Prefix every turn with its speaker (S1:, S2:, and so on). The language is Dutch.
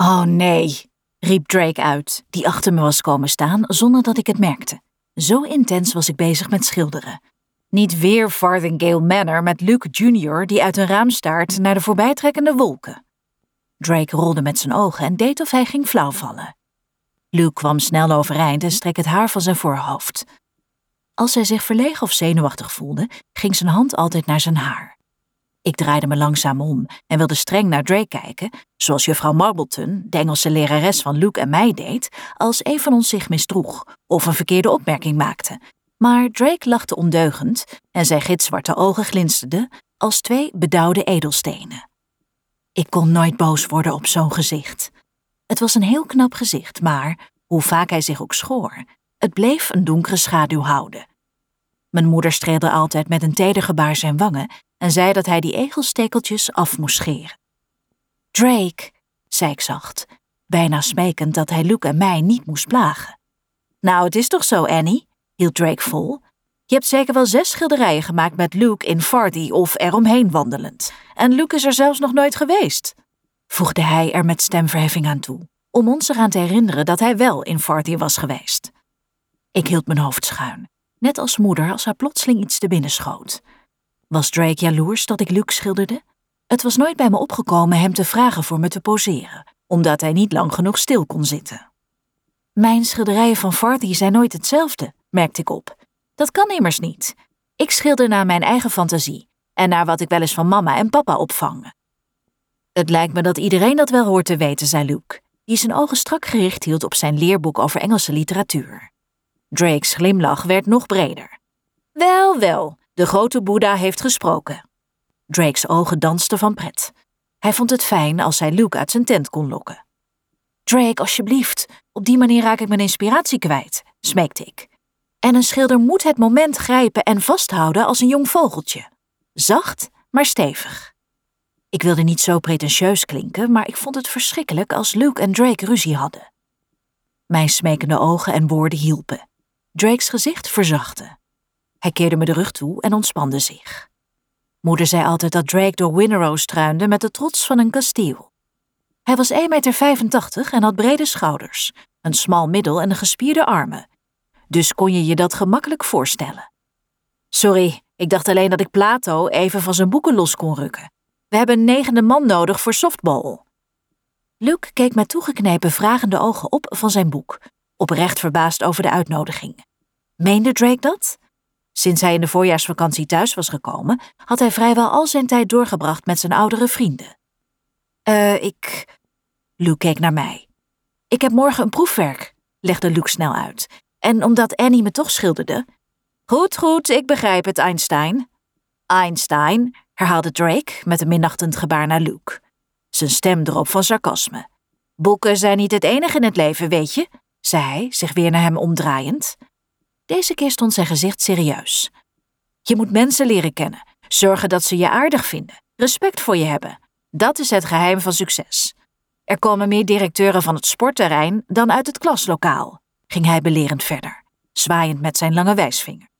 S1: Oh nee, riep Drake uit, die achter me was komen staan zonder dat ik het merkte. Zo intens was ik bezig met schilderen. Niet weer Farthingale Manor met Luke Jr. die uit een raam staart naar de voorbijtrekkende wolken. Drake rolde met zijn ogen en deed of hij ging flauwvallen. Luke kwam snel overeind en streek het haar van zijn voorhoofd. Als hij zich verlegen of zenuwachtig voelde, ging zijn hand altijd naar zijn haar. Ik draaide me langzaam om en wilde streng naar Drake kijken, zoals juffrouw Marbleton, de Engelse lerares van Luke en mij, deed, als een van ons zich misdroeg of een verkeerde opmerking maakte. Maar Drake lachte ondeugend en zijn gitzwarte ogen glinsterden als 2 bedauwde edelstenen. Ik kon nooit boos worden op zo'n gezicht. Het was een heel knap gezicht, maar, hoe vaak hij zich ook schoor, het bleef een donkere schaduw houden. Mijn moeder streelde altijd met een teder gebaar zijn wangen en zei dat hij die egelstekeltjes af moest scheren. Drake, zei ik zacht, bijna smekend dat hij Luke en mij niet moest plagen. Nou, het is toch zo, Annie, hield Drake vol. Je hebt zeker wel 6 schilderijen gemaakt met Luke in Farthing of eromheen wandelend. En Luke is er zelfs nog nooit geweest, voegde hij er met stemverheffing aan toe, om ons eraan te herinneren dat hij wel in Farthing was geweest. Ik hield mijn hoofd schuin, net als moeder als haar plotseling iets te binnen schoot. Was Drake jaloers dat ik Luke schilderde? Het was nooit bij me opgekomen hem te vragen voor me te poseren, omdat hij niet lang genoeg stil kon zitten. Mijn schilderijen van Farthing zijn nooit hetzelfde, merkte ik op. Dat kan immers niet. Ik schilder naar mijn eigen fantasie en naar wat ik wel eens van mama en papa opvang. Het lijkt me dat iedereen dat wel hoort te weten, zei Luke, die zijn ogen strak gericht hield op zijn leerboek over Engelse literatuur. Drake's glimlach werd nog breder. Wel, wel, de grote Boeddha heeft gesproken. Drake's ogen dansten van pret. Hij vond het fijn als hij Luke uit zijn tent kon lokken. Drake, alsjeblieft, op die manier raak ik mijn inspiratie kwijt, smeekte ik. En een schilder moet het moment grijpen en vasthouden als een jong vogeltje. Zacht, maar stevig. Ik wilde niet zo pretentieus klinken, maar ik vond het verschrikkelijk als Luke en Drake ruzie hadden. Mijn smekende ogen en woorden hielpen. Drake's gezicht verzachtte. Hij keerde me de rug toe en ontspande zich. Moeder zei altijd dat Drake door Winnerow struinde met de trots van een kasteel. Hij was 1,85 meter en had brede schouders, een smal middel en gespierde armen. Dus kon je je dat gemakkelijk voorstellen. Sorry, ik dacht alleen dat ik Plato even van zijn boeken los kon rukken. We hebben een 9e man nodig voor softball. Luke keek met toegeknepen vragende ogen op van zijn boek, oprecht verbaasd over de uitnodiging. Meende Drake dat? Sinds hij in de voorjaarsvakantie thuis was gekomen, had hij vrijwel al zijn tijd doorgebracht met zijn oudere vrienden. Luke keek naar mij. Ik heb morgen een proefwerk, legde Luke snel uit. En omdat Annie me toch schilderde... Goed, ik begrijp het, Einstein. Einstein, herhaalde Drake met een minachtend gebaar naar Luke. Zijn stem droop van sarcasme. Boeken zijn niet het enige in het leven, weet je, zei hij, zich weer naar hem omdraaiend. Deze keer stond zijn gezicht serieus. Je moet mensen leren kennen, zorgen dat ze je aardig vinden, respect voor je hebben. Dat is het geheim van succes. Er komen meer directeuren van het sportterrein dan uit het klaslokaal, ging hij belerend verder, zwaaiend met zijn lange wijsvinger.